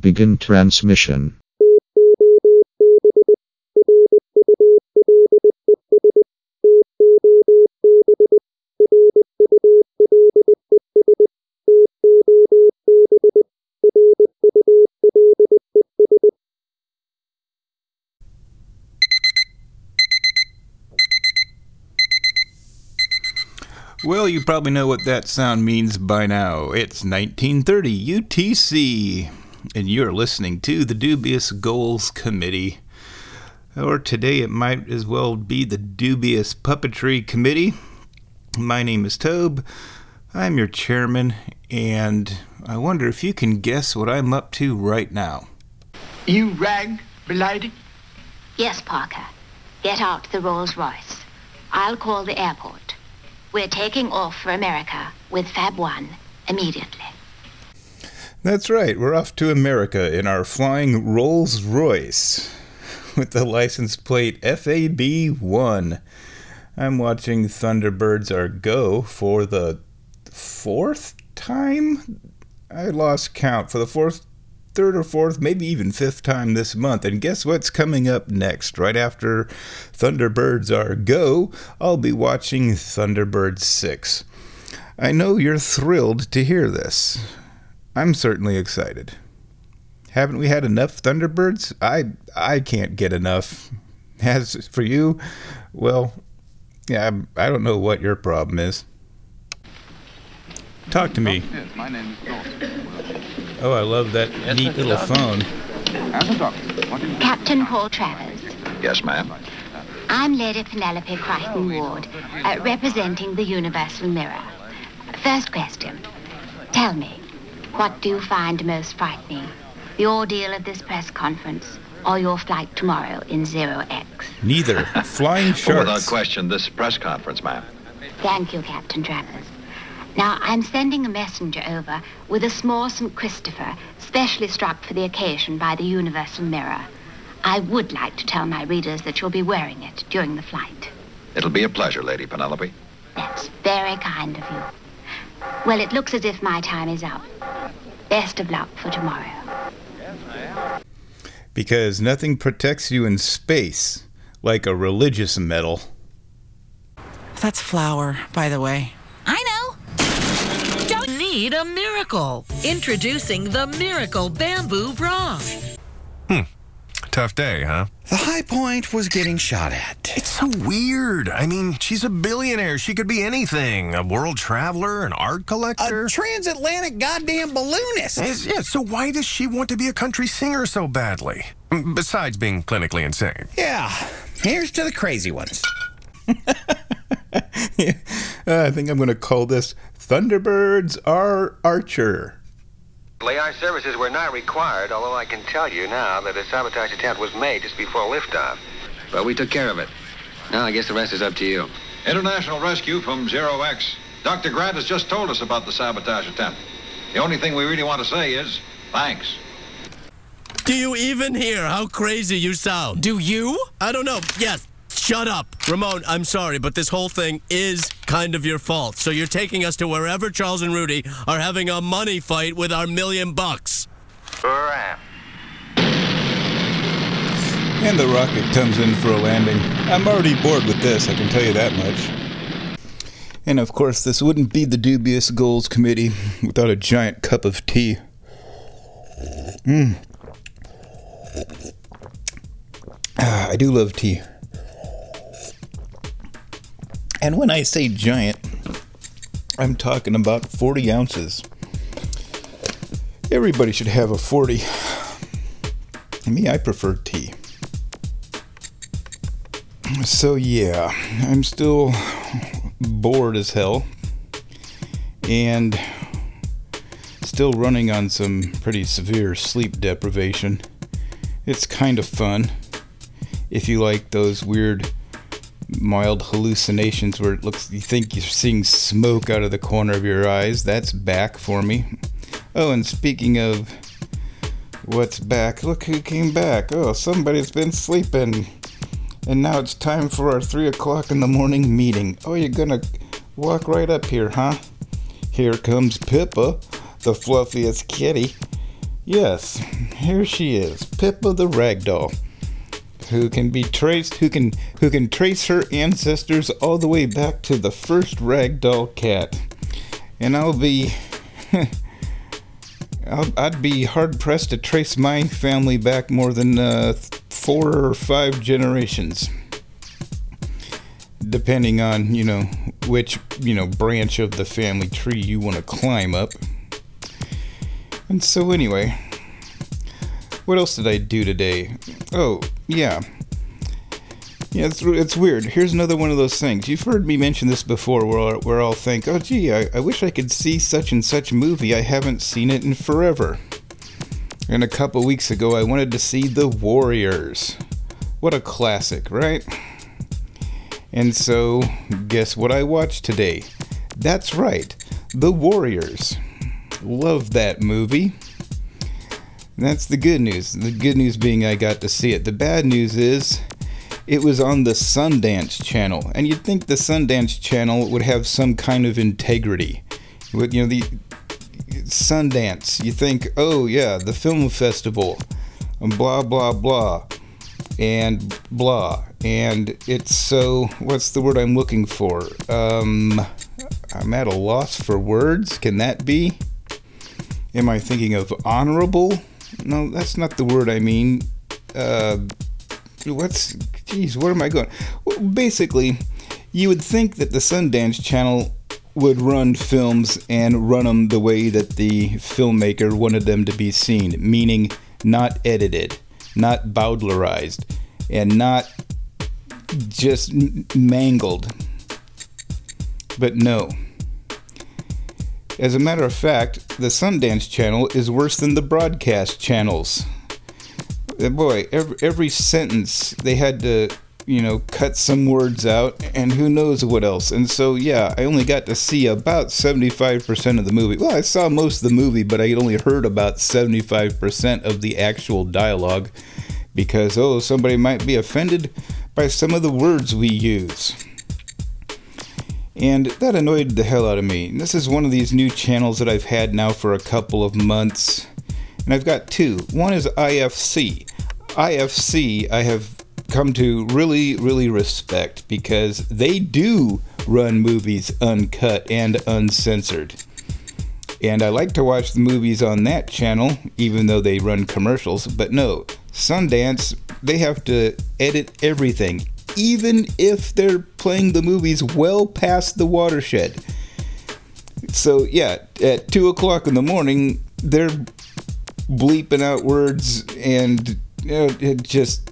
begin transmission. Well, you probably know what that sound means by now. It's 1930 UTC, and you're listening to the Dubious Goals Committee. Or today it might as well be the Dubious Puppetry Committee. My name is Tobe. I'm your chairman, and I wonder if you can guess what I'm up to right now. You rag, belady? Yes, Parker. Get out the Rolls-Royce. I'll call the airport. We're taking off for America with Fab 1 immediately. That's right, we're off to America in our flying Rolls-Royce with the license plate FAB1. I'm watching Thunderbirds Are Go for the fourth time? I lost count. For the third or fourth, maybe even fifth time this month. And guess what's coming up next? Right after Thunderbirds Are Go, I'll be watching Thunderbirds 6. I know you're thrilled to hear this. I'm certainly excited. Haven't we had enough Thunderbirds? I can't get enough. As for you, well, yeah, I don't know what your problem is. Talk to me. Yes, my name is Dawson. Oh, I love that neat little phone. As a doctor, what is Captain Paul Travers. Yes, ma'am. I'm Lady Penelope Crichton Ward, representing the Universal Mirror. First question. Tell me, what do you find most frightening? The ordeal of this press conference or your flight tomorrow in 0X? Neither. Flying sharks. Without question, this press conference, ma'am. Thank you, Captain Travers. Now, I'm sending a messenger over with a small St. Christopher, specially struck for the occasion by the Universal Mirror. I would like to tell my readers that you'll be wearing it during the flight. It'll be a pleasure, Lady Penelope. That's very kind of you. Well, it looks as if my time is up. Best of luck for tomorrow. Because nothing protects you in space like a religious medal. That's flour, by the way. I know. Don't need a miracle. Introducing the Miracle Bamboo Bra. Tough day, huh? The high point was getting shot at. It's so weird. I mean, she's a billionaire. She could be anything. A world traveler, an art collector. A transatlantic goddamn balloonist. Yeah, so why does she want to be a country singer so badly? Besides being clinically insane. Yeah, here's to the crazy ones. I think I'm going to call this Thunderbirds Are Archer. Our services were not required, although I can tell you now that a sabotage attempt was made just before liftoff. But we took care of it. Now I guess the rest is up to you. International rescue from 0X. Dr. Grant has just told us about the sabotage attempt. The only thing we really want to say is thanks. Do you even hear how crazy you sound? Do you? I don't know. Yes. Shut up. Ramon, I'm sorry, but this whole thing is kind of your fault. So you're taking us to wherever Charles and Rudy are having a money fight with our $1 million. Hurrah. And the rocket comes in for a landing. I'm already bored with this, I can tell you that much. And of course, this wouldn't be the Dubious Goals Committee without a giant cup of tea. I do love tea. And when I say giant, I'm talking about 40 ounces. Everybody should have a 40. Me, I prefer tea. So yeah, I'm still bored as hell. And still running on some pretty severe sleep deprivation. It's kind of fun. If you like those weird mild hallucinations where it looks, you think you're seeing smoke out of the corner of your eyes, that's back for me. Oh, and speaking of what's back, look who came back. Oh, somebody's been sleeping. And now it's time for our 3 o'clock in the morning meeting. Oh, you're gonna walk right up here, huh? Here comes Pippa, the fluffiest kitty. Yes, here she is, Pippa the Ragdoll, who can trace her ancestors all the way back to the first ragdoll cat. And I'd be hard pressed to trace my family back more than 4 or 5 generations, depending on which branch of the family tree you want to climb up. And so anyway, what else did I do today? Oh, yeah, it's weird. Here's another one of those things. You've heard me mention this before, where I'll think, oh gee, I wish I could see such and such movie. I haven't seen it in forever. And a couple weeks ago, I wanted to see The Warriors. What a classic, right? And so, guess what I watched today? That's right, The Warriors. Love that movie. That's the good news. The good news being I got to see it. The bad news is it was on the Sundance Channel. And you'd think the Sundance Channel would have some kind of integrity. The Sundance. You think, oh yeah, the film festival. And blah, blah, blah. And blah. And it's so... What's the word I'm looking for? I'm at a loss for words. Can that be? Am I thinking of honorable? No, that's not the word I mean. Where am I going? Well, basically, you would think that the Sundance Channel would run films and run them the way that the filmmaker wanted them to be seen, meaning not edited, not bowdlerized, and not just mangled. But no. As a matter of fact, the Sundance Channel is worse than the broadcast channels. Boy, every sentence they had to, cut some words out, and who knows what else. And so, yeah, I only got to see about 75% of the movie. Well, I saw most of the movie, but I only heard about 75% of the actual dialogue because, somebody might be offended by some of the words we use. And that annoyed the hell out of me. This is one of these new channels that I've had now for a couple of months. And I've got 2. One is IFC. IFC I have come to really, really respect because they do run movies uncut and uncensored. And I like to watch the movies on that channel, even though they run commercials. But no, Sundance, they have to edit everything, even if they're playing the movies well past the watershed. So yeah, at 2 o'clock in the morning, they're bleeping out words, and it just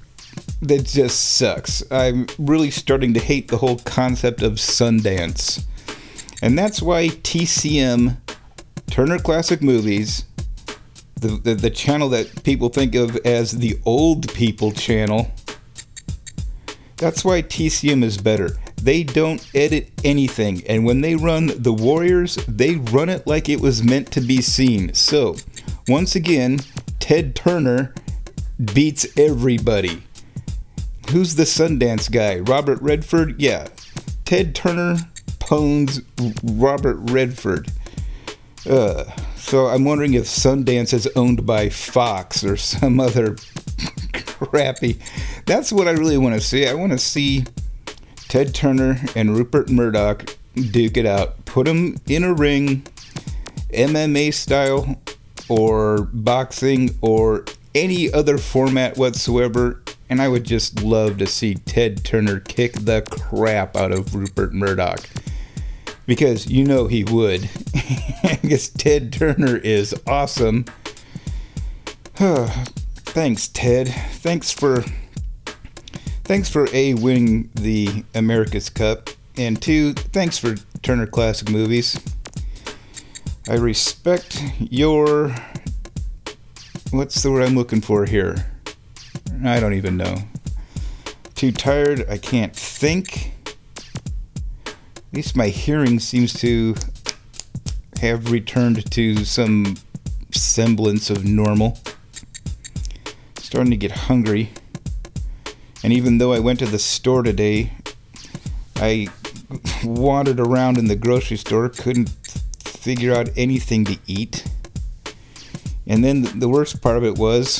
sucks. I'm really starting to hate the whole concept of Sundance. And that's why TCM, Turner Classic Movies, the channel that people think of as the old people channel, that's why TCM is better. They don't edit anything, and when they run The Warriors, they run it like it was meant to be seen. So, once again, Ted Turner beats everybody. Who's the Sundance guy? Robert Redford? Yeah. Ted Turner pwns Robert Redford. So I'm wondering if Sundance is owned by Fox or some other crappy. That's what I really want to see. I want to see Ted Turner and Rupert Murdoch duke it out. Put them in a ring, MMA style, or boxing, or any other format whatsoever. And I would just love to see Ted Turner kick the crap out of Rupert Murdoch. Because he would. Because Ted Turner is awesome. Thanks, Ted. Thanks for A, winning the America's Cup, and 2, thanks for Turner Classic Movies. I respect your... What's the word I'm looking for here? I don't even know. Too tired, I can't think. At least my hearing seems to have returned to some semblance of normal. Starting to get hungry. And even though I went to the store today, I wandered around in the grocery store, couldn't figure out anything to eat. And then the worst part of it was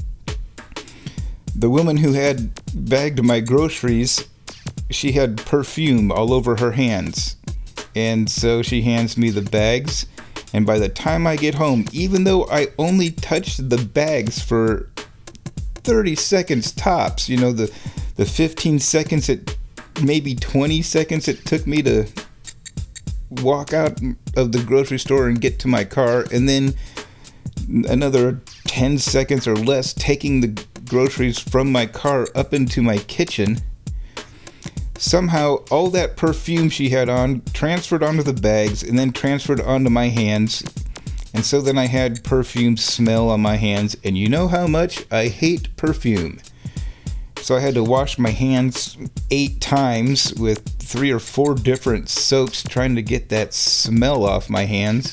the woman who had bagged my groceries, she had perfume all over her hands. And so she hands me the bags. And by the time I get home, even though I only touched the bags for 30 seconds tops, the 15 seconds, maybe 20 seconds it took me to walk out of the grocery store and get to my car, and then another 10 seconds or less taking the groceries from my car up into my kitchen. Somehow, all that perfume she had on transferred onto the bags and then transferred onto my hands. And so then I had perfume smell on my hands. And you know how much I hate perfume. So I had to wash my hands 8 times with 3 or 4 different soaps trying to get that smell off my hands.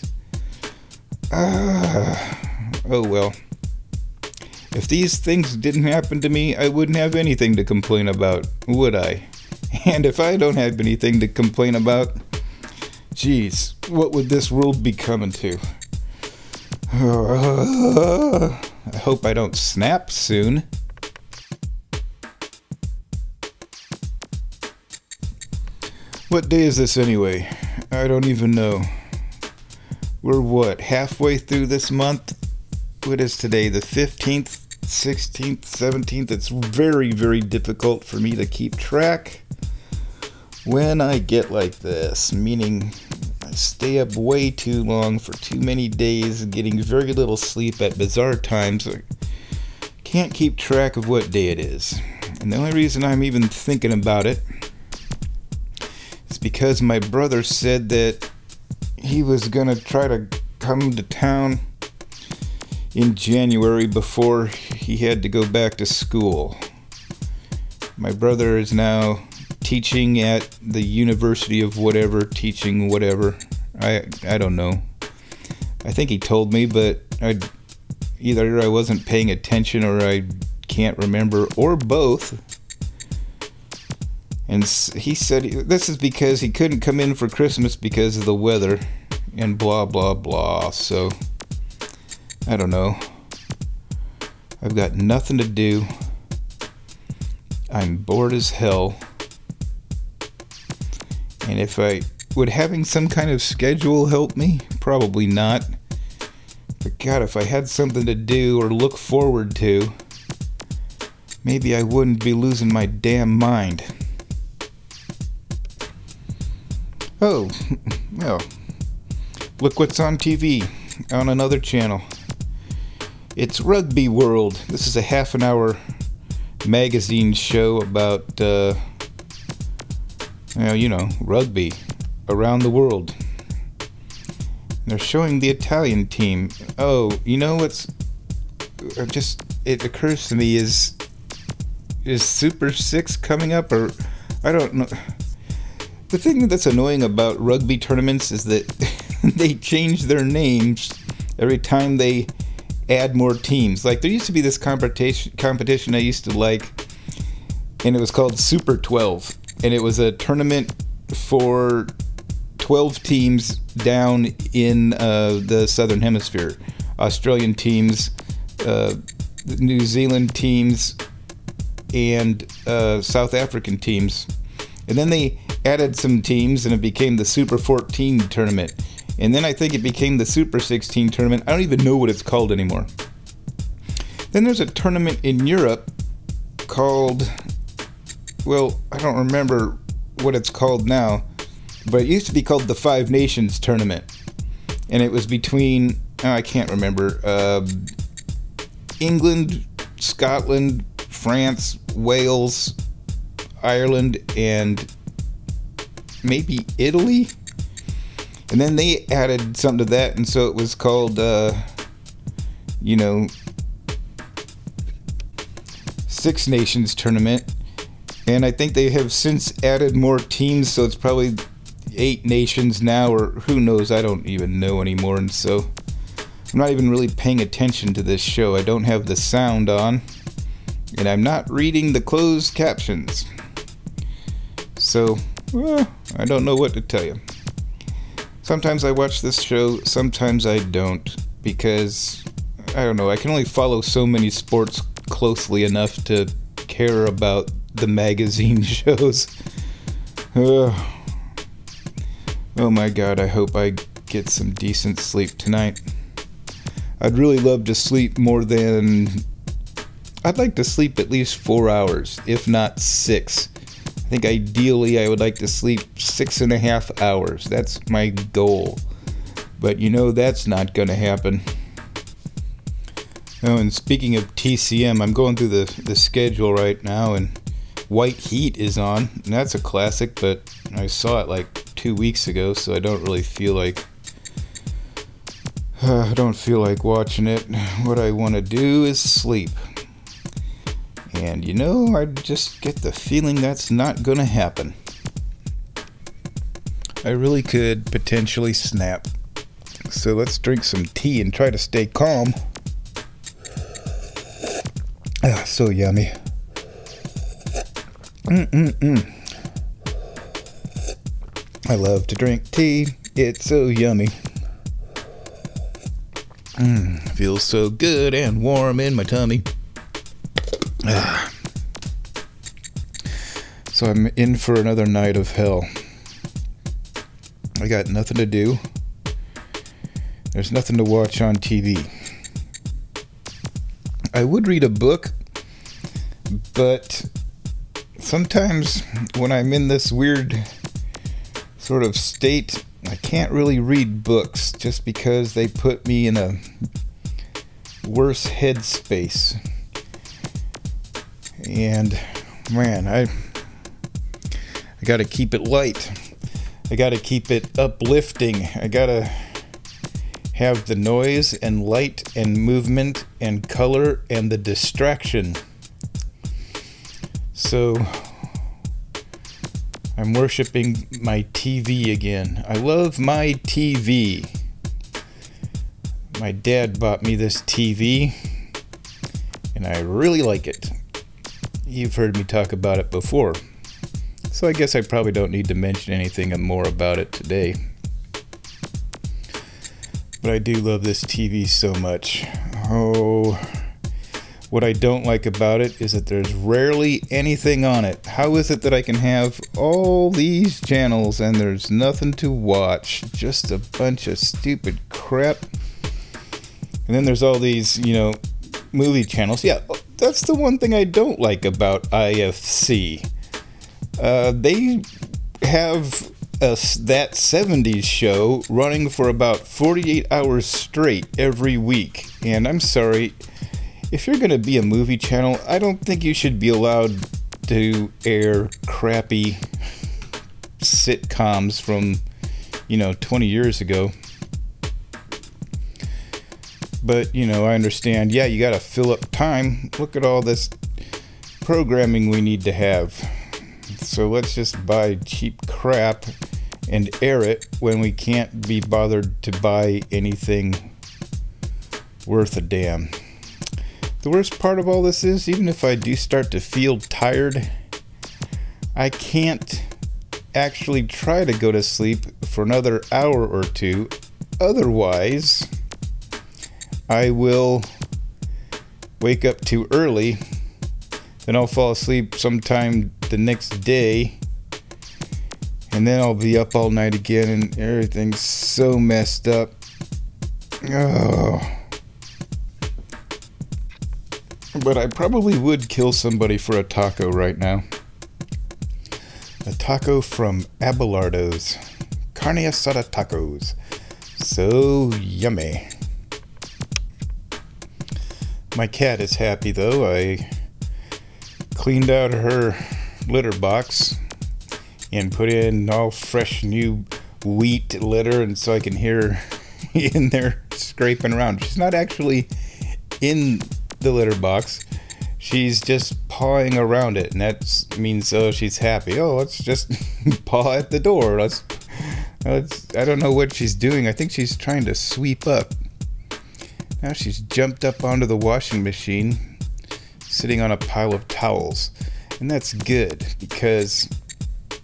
Oh well. If these things didn't happen to me, I wouldn't have anything to complain about, would I? And if I don't have anything to complain about, geez, what would this world be coming to? I hope I don't snap soon. What day is this anyway? I don't even know. We're what, halfway through this month? What is today, the 15th, 16th, 17th? It's very, very difficult for me to keep track when I get like this, meaning I stay up way too long for too many days, getting very little sleep at bizarre times. I can't keep track of what day it is. And the only reason I'm even thinking about it is because my brother said that he was going to try to come to town in January before he had to go back to school. My brother is now teaching at the University of whatever, teaching whatever. I don't know. I think he told me, but either I wasn't paying attention or I can't remember, or both. And he said this is because he couldn't come in for Christmas because of the weather and blah, blah, blah. So, I don't know. I've got nothing to do. I'm bored as hell. And would having some kind of schedule help me? Probably not. But God, if I had something to do or look forward to, maybe I wouldn't be losing my damn mind. Oh, well, look what's on TV on another channel. It's Rugby World. This is a half-an-hour magazine show about, rugby around the world. They're showing the Italian team. Oh, you know what's it occurs to me is Super 6 coming up, or I don't know. The thing that's annoying about rugby tournaments is that they change their names every time they add more teams. Like, there used to be this competition I used to like, and it was called Super 12, and it was a tournament for 12 teams down in the Southern Hemisphere. Australian teams, New Zealand teams, and South African teams. And then they added some teams, and it became the Super 14 tournament. And then I think it became the Super 16 tournament. I don't even know what it's called anymore. Then there's a tournament in Europe called, well, I don't remember what it's called now, but it used to be called the Five Nations tournament. And it was between, I can't remember, England, Scotland, France, Wales, Ireland, and maybe Italy. And then they added something to that, and so it was called, Six Nations Tournament. And I think they have since added more teams, so it's probably 8 nations now, or who knows, I don't even know anymore. And so I'm not even really paying attention to this show. I don't have the sound on, and I'm not reading the closed captions. So, I don't know what to tell you. Sometimes I watch this show, sometimes I don't, because I don't know, I can only follow so many sports closely enough to care about the magazine shows. Oh my God, I hope I get some decent sleep tonight. I'd really love to sleep I'd like to sleep at least 4 hours, if not 6. I think ideally I would like to sleep 6.5 hours. That's my goal. But that's not going to happen. Oh, and speaking of TCM, I'm going through the schedule right now, and White Heat is on. And that's a classic, but I saw it like 2 weeks ago, so I don't really feel like... I don't feel like watching it. What I want to do is sleep. And I just get the feeling that's not going to happen. I really could potentially snap. So let's drink some tea and try to stay calm. Ah, so yummy. I love to drink tea. It's so yummy. Feels so good and warm in my tummy. So I'm in for another night of hell. I got nothing to do. There's nothing to watch on TV. I would read a book, but sometimes when I'm in this weird sort of state, I can't really read books just because they put me in a worse headspace. And man, I gotta keep it light. I gotta keep it uplifting. I gotta have the noise and light and movement and color and the distraction. So I'm worshiping my TV again. I love my TV. My dad bought me this TV, and I really like it. You've heard me talk about it before, so I guess I probably don't need to mention anything more about it today. But I do love this TV so much. Oh, what I don't like about it is that there's rarely anything on it. How is it that I can have all these channels and there's nothing to watch? Just a bunch of stupid crap. And then there's all these, movie channels. Yeah, that's the one thing I don't like about IFC. They have that 70s show running for about 48 hours straight every week. And I'm sorry, if you're going to be a movie channel, I don't think you should be allowed to air crappy sitcoms from, 20 years ago. But, I understand. Yeah, you got to fill up time. Look at all this programming we need to have. So let's just buy cheap crap and air it when we can't be bothered to buy anything worth a damn. The worst part of all this is, even if I do start to feel tired, I can't actually try to go to sleep for another hour or two. Otherwise, I will wake up too early, then I'll fall asleep sometime the next day, and then I'll be up all night again, and everything's so messed up. Oh. But I probably would kill somebody for a taco right now. A taco from Abelardo's. Carne asada tacos. So yummy. My cat is happy though. I cleaned out her litter box and put in all fresh new wheat litter, and so I can hear her in there scraping around. She's not actually in the litter box. She's just pawing around it, and that means she's happy. Oh, let's just paw at the door. I don't know what she's doing. I think she's trying to sweep up. Now she's jumped up onto the washing machine, sitting on a pile of towels. And that's good, because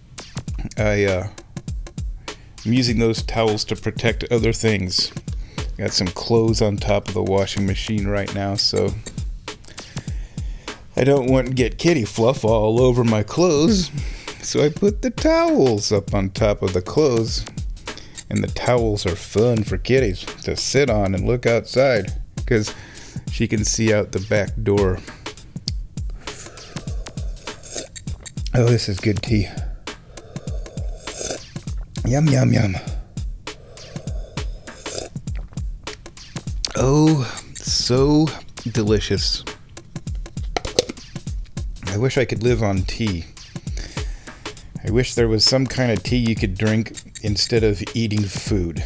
I'm using those towels to protect other things. Got some clothes on top of the washing machine right now, so I don't want to get kitty fluff all over my clothes. So I put the towels up on top of the clothes. And the towels are fun for kitties to sit on and look outside, because she can see out the back door. Oh, this is good tea. Yum, yum, yum. Oh, so delicious. I wish I could live on tea. I wish there was some kind of tea you could drink instead of eating food.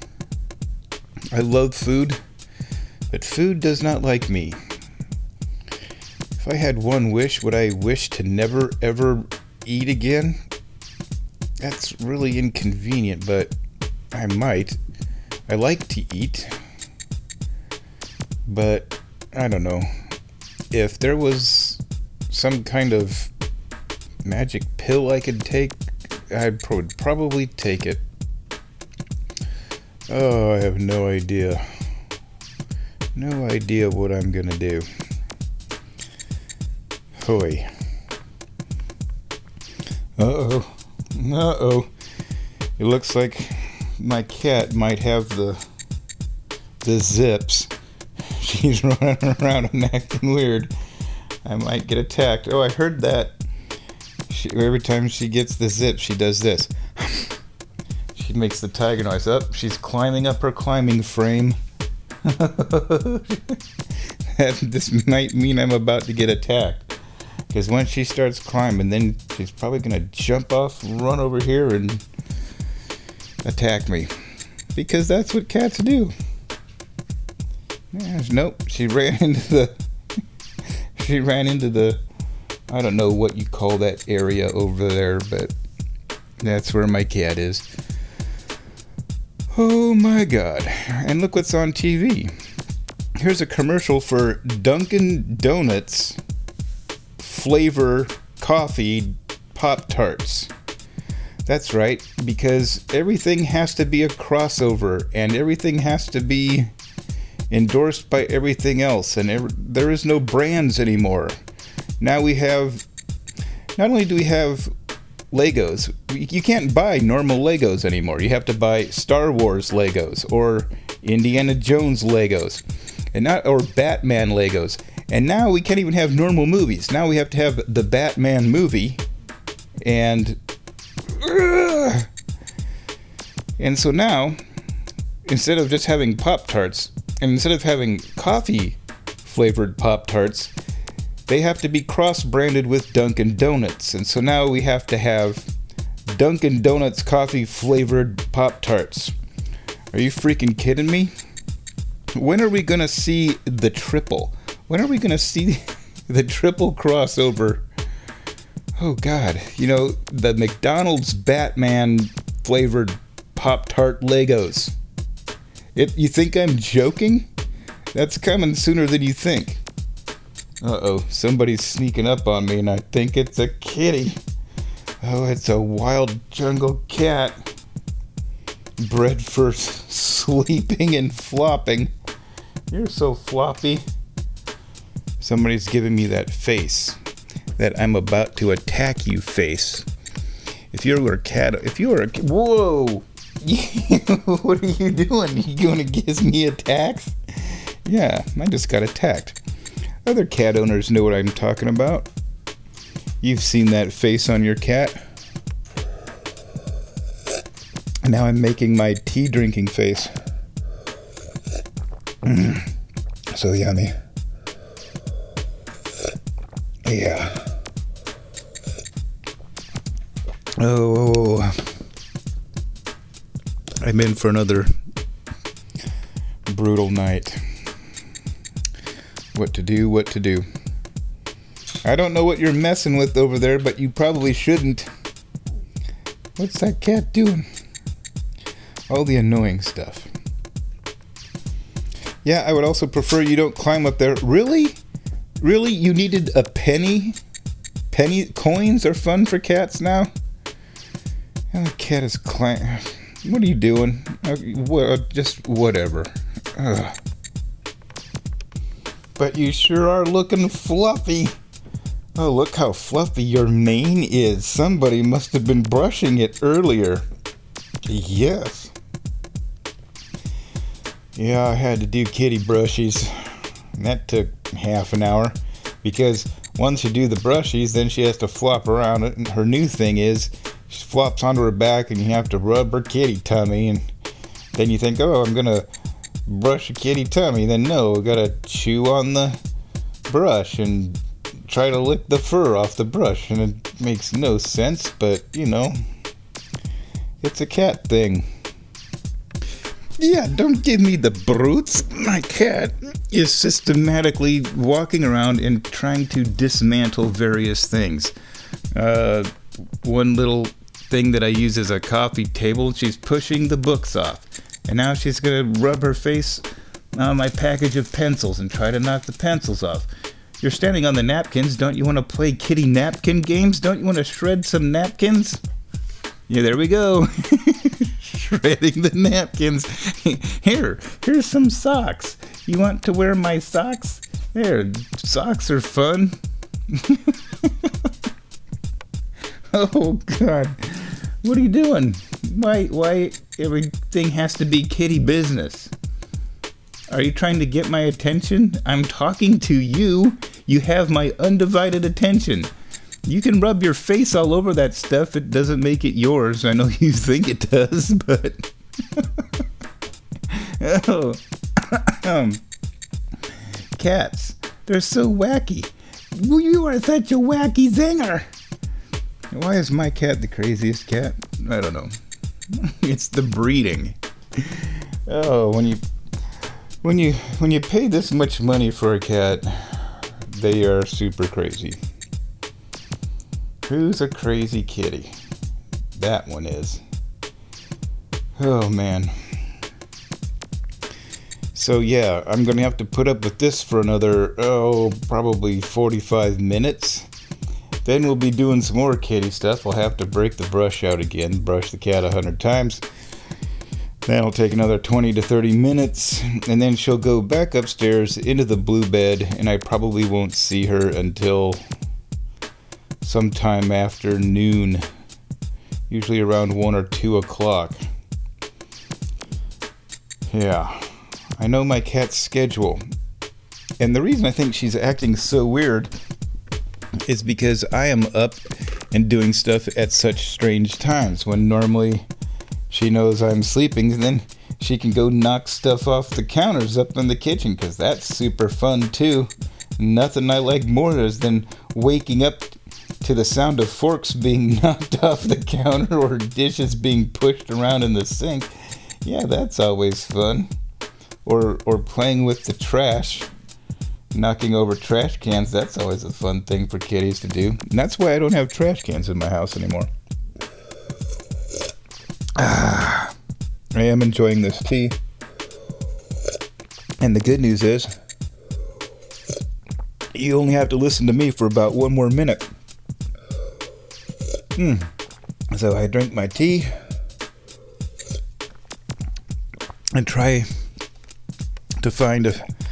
I love food, but food does not like me. If I had one wish, would I wish to never ever eat again? That's really inconvenient, but I might. I like to eat, but I don't know. If there was some kind of magic pill I could take, I would probably take it. Oh, I have no idea. No idea what I'm gonna do. Hoy. Uh-oh. Uh-oh. It looks like my cat might have the zips. She's running around and acting weird. I might get attacked. Oh, I heard that. Every time she gets the zip, she does this. She makes the tiger noise. Up, she's climbing up her climbing frame. This might mean I'm about to get attacked. Because once she starts climbing, then she's probably going to jump off, run over here, and attack me. Because that's what cats do. Nope, she ran into the I don't know what you call that area over there, but that's where my cat is. Oh my God. And look what's on TV. Here's a commercial for Dunkin' Donuts flavor coffee Pop-Tarts. That's right, because everything has to be a crossover, and everything has to be endorsed by everything else, and there is no brands anymore. Now we have, not only do we have Legos, you can't buy normal Legos anymore. You have to buy Star Wars Legos or Indiana Jones Legos, or Batman Legos. And now we can't even have normal movies. Now we have to have the Batman movie, and so now, instead of just having Pop-Tarts, and instead of having coffee flavored Pop-Tarts, they have to be cross-branded with Dunkin' Donuts. And so now we have to have Dunkin' Donuts coffee-flavored Pop-Tarts. Are you freaking kidding me? When are we going to see the triple? When are we going to see the triple crossover? Oh, God. You know, the McDonald's Batman-flavored Pop-Tart Legos. You think I'm joking? That's coming sooner than you think. Uh-oh, somebody's sneaking up on me, and I think it's a kitty. Oh, it's a wild jungle cat. Bred for sleeping and flopping. You're so floppy. Somebody's giving me that face. That I'm about to attack you face. If you were a cat... Whoa! What are you doing? You gonna give me attacks? Yeah, I just got attacked. Other cat owners know what I'm talking about. You've seen that face on your cat. And now I'm making my tea drinking face. So yummy. Yeah. Oh. I'm in for another brutal night. What to do. I don't know what you're messing with over there, but you probably shouldn't. What's that cat doing? All the annoying stuff. Yeah, I would also prefer you don't climb up there. Really? Really? You needed a penny? Penny coins are fun for cats now? And the cat is climbing. What are you doing? Just whatever. Ugh. But you sure are looking fluffy. Oh, look how fluffy your mane is. Somebody must have been brushing it earlier. Yes. Yeah, I had to do kitty brushies. That took half an hour. Because once you do the brushies, then she has to flop around it. And her new thing is, she flops onto her back and you have to rub her kitty tummy. And then you think, oh, I'm going to brush a kitty tummy. Then no, I got to chew on the brush and try to lick the fur off the brush. And it makes no sense, but, you know, it's a cat thing. Yeah, don't give me the brutes. My cat is systematically walking around and trying to dismantle various things. One little thing that I use as a coffee table, she's pushing the books off. And now she's going to rub her face on my package of pencils and try to knock the pencils off. You're standing on the napkins. Don't you want to play kitty napkin games? Don't you want to shred some napkins? Yeah, there we go. Shredding the napkins. Here's some socks. You want to wear my socks? There, socks are fun. Oh, God. What are you doing? Why everything has to be kitty business? Are you trying to get my attention? I'm talking to you. You have my undivided attention. You can rub your face all over that stuff. It doesn't make it yours. I know you think it does, but... Oh. Cats. They're so wacky. You are such a wacky zinger. Why is my cat the craziest cat? I don't know. It's the breeding. Oh, when you pay this much money for a cat, they are super crazy. Who's a crazy kitty? That one is. Oh, man. So, yeah, I'm going to have to put up with this for another, probably 45 minutes. Then we'll be doing some more kitty stuff. I'll have to break the brush out again, brush the cat 100 times. That'll take another 20 to 30 minutes, and then she'll go back upstairs into the blue bed, and I probably won't see her until sometime after noon, usually around 1 or 2 o'clock. Yeah, I know my cat's schedule, and the reason I think she's acting so weird is because I am up and doing stuff at such strange times, when normally she knows I'm sleeping, and then she can go knock stuff off the counters up in the kitchen, because that's super fun too. Nothing I like more than waking up to the sound of forks being knocked off the counter or dishes being pushed around in the sink. Yeah, that's always fun. Or playing with the trash, knocking over trash cans. That's always a fun thing for kitties to do. And that's why I don't have trash cans in my house anymore. I am enjoying this tea. And the good news is, you only have to listen to me for about 1 more minute. So I drink my tea and try to find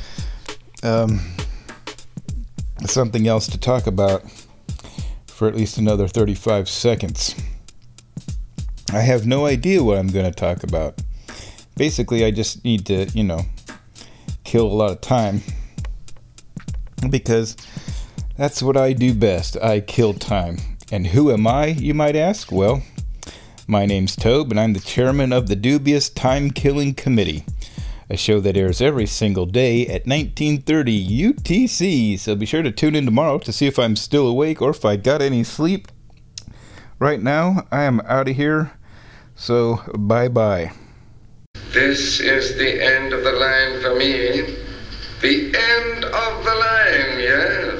something else to talk about for at least another 35 seconds. I have no idea what I'm going to talk about. Basically, I just need to, kill a lot of time, because that's what I do best. I kill time. And who am I, you might ask? Well, my name's Tobe, and I'm the chairman of the Dubious Time-Killing Committee, a show that airs every single day at 1930 UTC. So be sure to tune in tomorrow to see if I'm still awake or if I got any sleep. Right now, I am out of here, so bye-bye. This is the end of the line for me. The end of the line, yes.